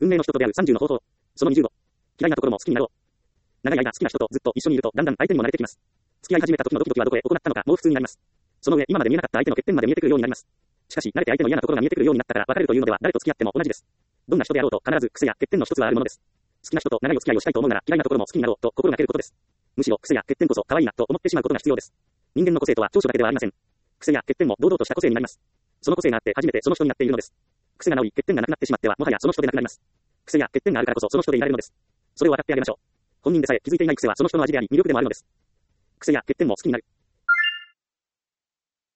運命の人と出会う30の方法。その25。嫌いなところも好きになろう。長い間好きな人とずっと一緒にいるとだんだん相手にも慣れてきます。付き合い始めた時のドキドキはどこへ行ったのかもう普通になります。その上今まで見えなかった相手の欠点まで見えてくるようになります。しかし慣れて相手の嫌なところが見えてくるようになったから別れるというのでは誰と付き合っても同じです。どんな人であろうと必ず癖や欠点の一つはあるものです。好きな人と長いお付き合いをしたいと思うなら嫌いなところも好きになろうと心がけることです。むしろ癖や欠点こそ可愛いなと思ってしまうことが必要です。人間の個性とは長所だけではありません。癖や欠点も堂々とした個性になります。その個性があって初めてその人になっているのです。癖が直り欠点がなくなってしまってはもはやその人でなくなります。癖や欠点があるからこそその人でいられるのです。それを分かってあげましょう。本人でさえ気づいていない癖はその人の味であり魅力でもあるのです。癖や欠点も好きになる。